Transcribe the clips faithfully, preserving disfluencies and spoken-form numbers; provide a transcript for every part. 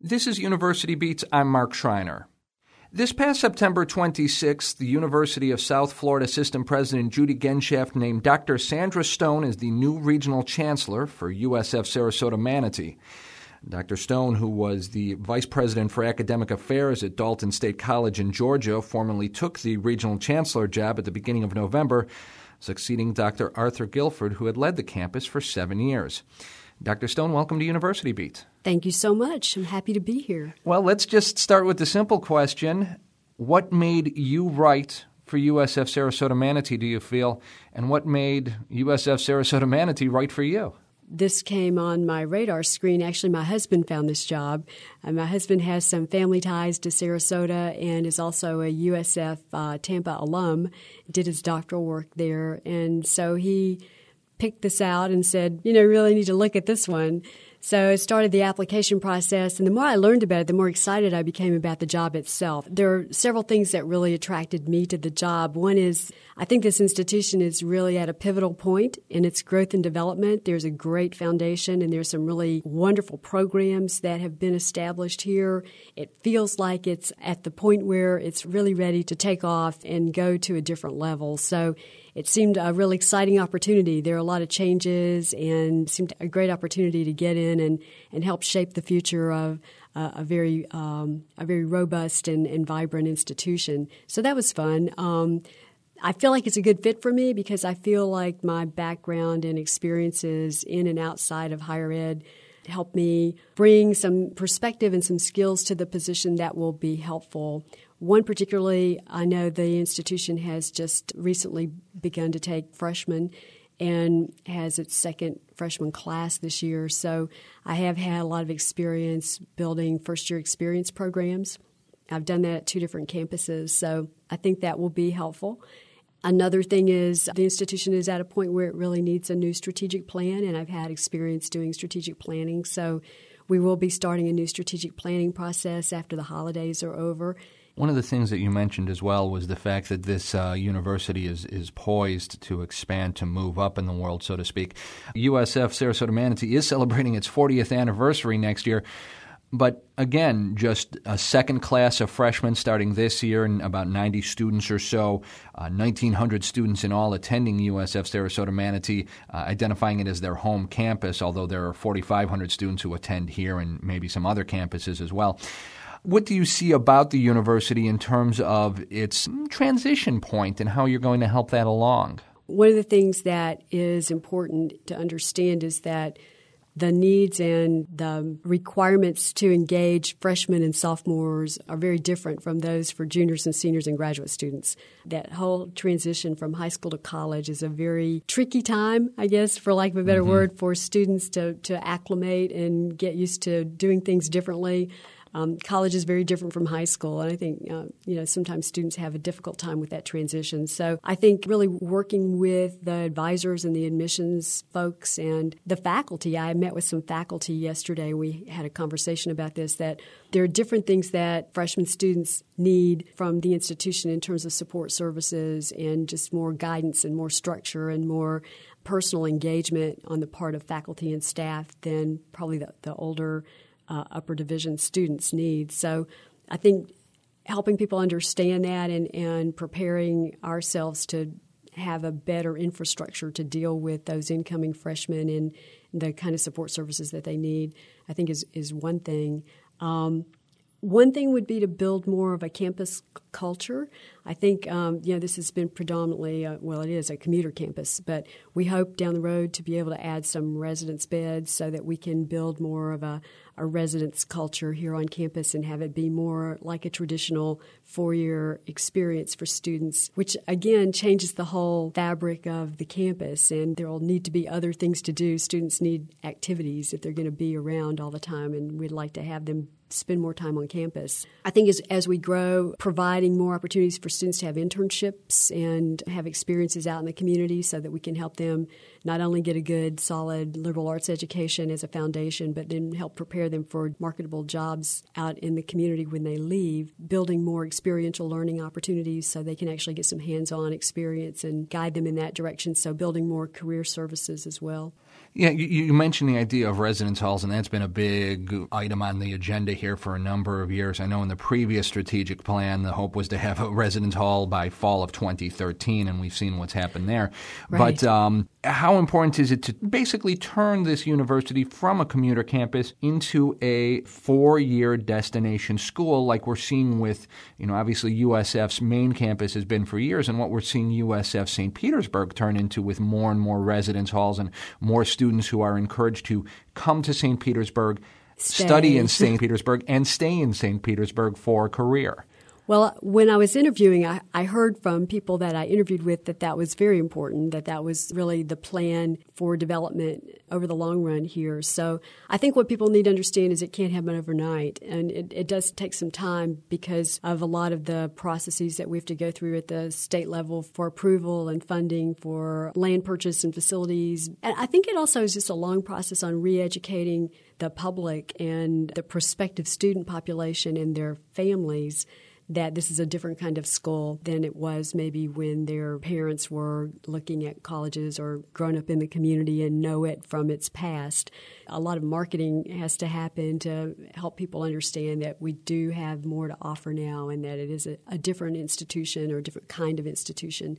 This is University Beats. I'm Mark Schreiner. This past September twenty-sixth, the University of South Florida System President Judy Genshaft named Doctor Sandra Stone as the new regional chancellor for U S F Sarasota Manatee. Doctor Stone, who was the vice president for academic affairs at Dalton State College in Georgia, formally took the regional chancellor job at the beginning of November, succeeding Doctor Arthur Guilford, who had led the campus for seven years. Doctor Stone, welcome to University Beat. Thank you so much. I'm happy to be here. Well, let's just start with the simple question. What made you right for U S F Sarasota Manatee, do you feel, and what made U S F Sarasota Manatee right for you? This came on my radar screen. Actually, my husband found this job. Uh, my husband has some family ties to Sarasota and is also a U S F uh, Tampa alum, did his doctoral work there. And so he picked this out and said, you know, really need to look at this one. So I started the application process, and the more I learned about it, the more excited I became about the job itself. There are several things that really attracted me to the job. One is I think this institution is really at a pivotal point in its growth and development. There's a great foundation, and there's some really wonderful programs that have been established here. It feels like it's at the point where it's really ready to take off and go to a different level. So it seemed a really exciting opportunity. There are a lot of changes, and it seemed a great opportunity to get in and, and help shape the future of uh, a very um, a very robust and, and vibrant institution. So that was fun. Um, I feel like it's a good fit for me because I feel like my background and experiences in and outside of higher ed help me bring some perspective and some skills to the position that will be helpful. One particularly, I know the institution has just recently begun to take freshmen and has its second freshman class this year. So I have had a lot of experience building first-year experience programs. I've done that at two different campuses, so I think that will be helpful. Another thing is the institution is at a point where it really needs a new strategic plan, and I've had experience doing strategic planning. So we will be starting a new strategic planning process after the holidays are over. One of the things that you mentioned as well was the fact that this uh, university is, is poised to expand, to move up in the world, so to speak. U S F Sarasota Manatee is celebrating its fortieth anniversary next year. But again, just a second class of freshmen starting this year and about ninety students or so, uh, nineteen hundred students in all attending U S F Sarasota Manatee, uh, identifying it as their home campus, although there are forty-five hundred students who attend here and maybe some other campuses as well. What do you see about the university in terms of its transition point and how you're going to help that along? One of the things that is important to understand is that the needs and the requirements to engage freshmen and sophomores are very different from those for juniors and seniors and graduate students. That whole transition from high school to college is a very tricky time, I guess, for lack of a better mm-hmm. word, for students to, to acclimate and get used to doing things differently. Um, college is very different from high school, and I think uh, you know sometimes students have a difficult time with that transition. So I think really working with the advisors and the admissions folks and the faculty. I met with some faculty yesterday. We had a conversation about this, that there are different things that freshman students need from the institution in terms of support services and just more guidance and more structure and more personal engagement on the part of faculty and staff than probably the, the older Uh, upper division students need. So I think helping people understand that and, and preparing ourselves to have a better infrastructure to deal with those incoming freshmen and the kind of support services that they need, I think is, is one thing. Um, One thing would be to build more of a campus c- culture. I think, um, you know, this has been predominantly, uh, well, it is a commuter campus, but we hope down the road to be able to add some residence beds so that we can build more of a, a residence culture here on campus and have it be more like a traditional four-year experience for students, which, again, changes the whole fabric of the campus. And there will need to be other things to do. Students need activities if they're going to be around all the time, and we'd like to have them spend more time on campus. I think as, as we grow, providing more opportunities for students to have internships and have experiences out in the community so that we can help them not only get a good, solid liberal arts education as a foundation, but then help prepare them for marketable jobs out in the community when they leave, building more experiential learning opportunities so they can actually get some hands-on experience and guide them in that direction, so building more career services as well. Yeah, you, you mentioned the idea of residence halls, and that's been a big item on the agenda here for a number of years. I know in the previous strategic plan, the hope was to have a residence hall by fall of twenty thirteen, and we've seen what's happened there. Right. But um, how important is it to basically turn this university from a commuter campus into a four-year destination school like we're seeing with, you know, obviously U S F's main campus has been for years, and what we're seeing U S F Saint Petersburg turn into with more and more residence halls and more students students who are encouraged to come to Saint Petersburg, stay. study in Saint Petersburg, and stay in Saint Petersburg for a career. Well, when I was interviewing, I, I heard from people that I interviewed with that that was very important, that that was really the plan for development over the long run here. So I think what people need to understand is it can't happen overnight, and it, it does take some time because of a lot of the processes that we have to go through at the state level for approval and funding for land purchase and facilities. And I think it also is just a long process on re-educating the public and the prospective student population and their families that this is a different kind of school than it was maybe when their parents were looking at colleges or grown up in the community and know it from its past. A lot of marketing has to happen to help people understand that we do have more to offer now and that it is a, a different institution or a different kind of institution.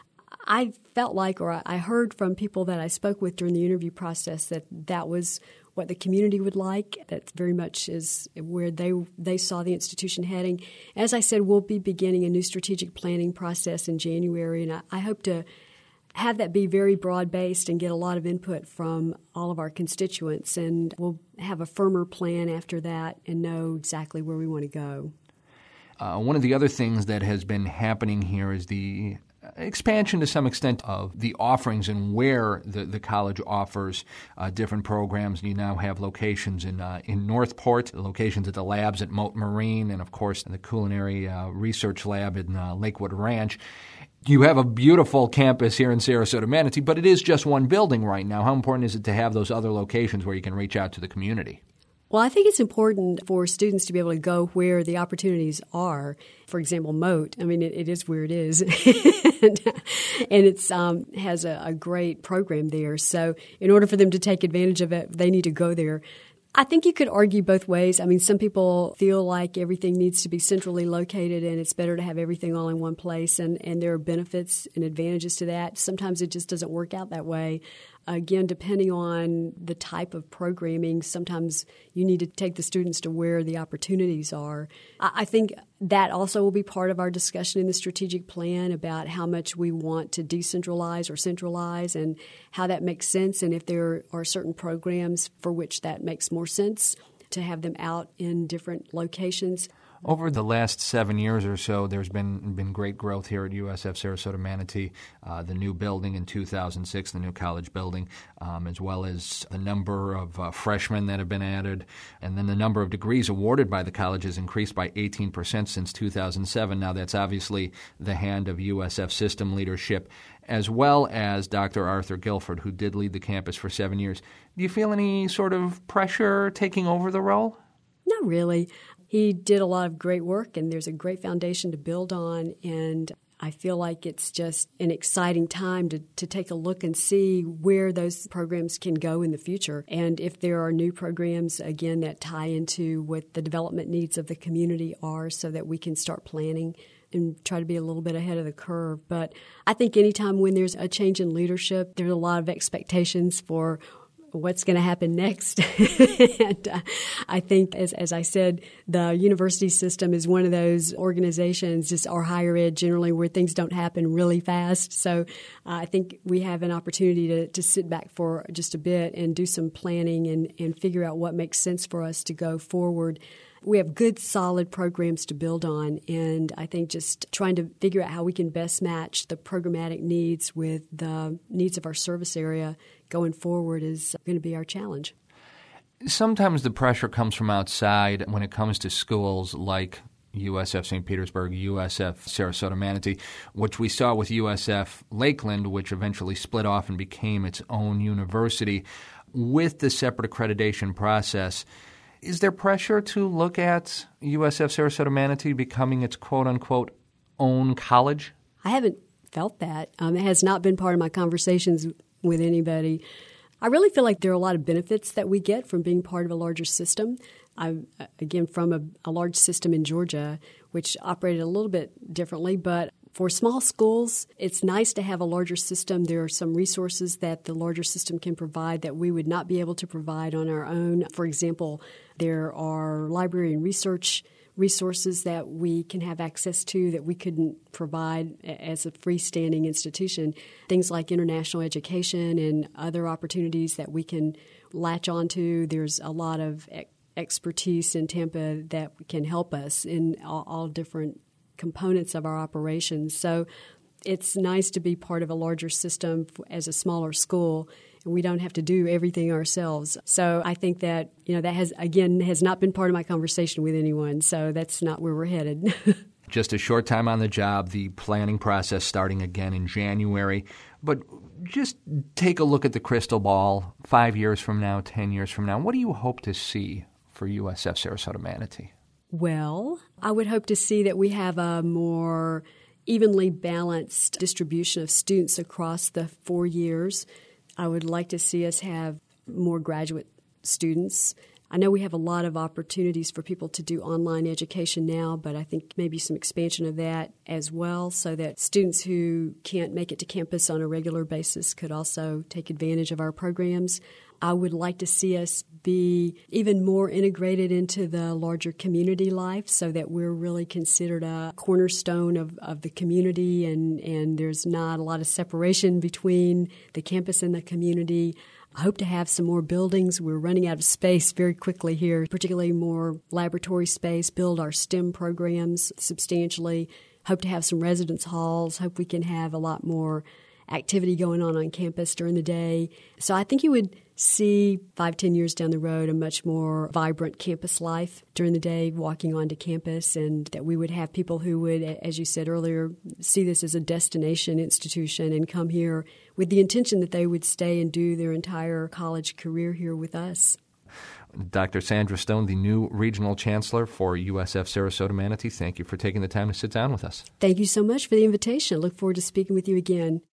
I felt like, or I heard from people that I spoke with during the interview process, that that was what the community would like. That very much is where they they saw the institution heading. As I said, we'll be beginning a new strategic planning process in January, and I, I hope to have that be very broad-based and get a lot of input from all of our constituents, and we'll have a firmer plan after that and know exactly where we want to go. Uh, one of the other things that has been happening here is the expansion to some extent of the offerings and where the, the college offers uh, different programs. You now have locations in uh, in Northport, locations at the labs at Mote Marine, and of course the Culinary uh, Research Lab in uh, Lakewood Ranch. You have a beautiful campus here in Sarasota Manatee, but it is just one building right now. How important is it to have those other locations where you can reach out to the community? Well, I think it's important for students to be able to go where the opportunities are. For example, Mote, I mean, it, it is where it is, and, and it's um, has a, a great program there. So in order for them to take advantage of it, they need to go there. I think you could argue both ways. I mean, some people feel like everything needs to be centrally located and it's better to have everything all in one place, and, and there are benefits and advantages to that. Sometimes it just doesn't work out that way. Again, depending on the type of programming, sometimes you need to take the students to where the opportunities are. I think that also will be part of our discussion in the strategic plan about how much we want to decentralize or centralize and how that makes sense, and if there are certain programs for which that makes more sense to have them out in different locations. Over the last seven years or so, there's been been great growth here at U S F Sarasota Manatee. Uh, the new building in two thousand six, the new college building, um, as well as the number of uh, freshmen that have been added, and then the number of degrees awarded by the college has increased by eighteen percent since two thousand seven. Now, that's obviously the hand of U S F system leadership, as well as Doctor Arthur Guilford, who did lead the campus for seven years. Do you feel any sort of pressure taking over the role? Not really. He did a lot of great work, and there's a great foundation to build on, and I feel like it's just an exciting time to, to take a look and see where those programs can go in the future. And if there are new programs, again, that tie into what the development needs of the community are so that we can start planning and try to be a little bit ahead of the curve. But I think anytime when there's a change in leadership, there's a lot of expectations for what's going to happen next. and uh, I think, as as I said, the university system is one of those organizations, just our higher ed generally, where things don't happen really fast. So uh, I think we have an opportunity to, to sit back for just a bit and do some planning and, and figure out what makes sense for us to go forward. We have good, solid programs to build on, and I think just trying to figure out how we can best match the programmatic needs with the needs of our service area going forward is going to be our challenge. Sometimes the pressure comes from outside when it comes to schools like U S F Saint Petersburg, U S F Sarasota Manatee, which we saw with U S F Lakeland, which eventually split off and became its own university. With the separate accreditation process, is there pressure to look at U S F Sarasota Manatee becoming its quote-unquote own college? I haven't felt that. Um, it has not been part of my conversations with anybody. I really feel like there are a lot of benefits that we get from being part of a larger system. I, again, from a, a large system in Georgia, which operated a little bit differently, but for small schools, it's nice to have a larger system. There are some resources that the larger system can provide that we would not be able to provide on our own. For example, there are library and research resources that we can have access to that we couldn't provide as a freestanding institution. Things like international education and other opportunities that we can latch onto. There's a lot of expertise in Tampa that can help us in all, all different components of our operations. So it's nice to be part of a larger system as a smaller school, and we don't have to do everything ourselves. So I think that, you know, that has, again, has not been part of my conversation with anyone, so that's not where we're headed. Just a short time on the job, the planning process starting again in January. But just take a look at the crystal ball five years from now, ten years from now. What do you hope to see for U S F Sarasota Manatee? Well, I would hope to see that we have a more evenly balanced distribution of students across the four years. I would like to see us have more graduate students. I know we have a lot of opportunities for people to do online education now, but I think maybe some expansion of that as well so that students who can't make it to campus on a regular basis could also take advantage of our programs. I would like to see us be even more integrated into the larger community life so that we're really considered a cornerstone of, of the community and, and there's not a lot of separation between the campus and the community. I hope to have some more buildings. We're running out of space very quickly here, particularly more laboratory space, build our STEM programs substantially. Hope to have some residence halls. Hope we can have a lot more activity going on on campus during the day. So I think you would see five, ten years down the road a much more vibrant campus life during the day, walking onto campus, and that we would have people who would, as you said earlier, see this as a destination institution and come here with the intention that they would stay and do their entire college career here with us. Doctor Sandra Stone, the new Regional Chancellor for U S F Sarasota Manatee, thank you for taking the time to sit down with us. Thank you so much for the invitation. I look forward to speaking with you again.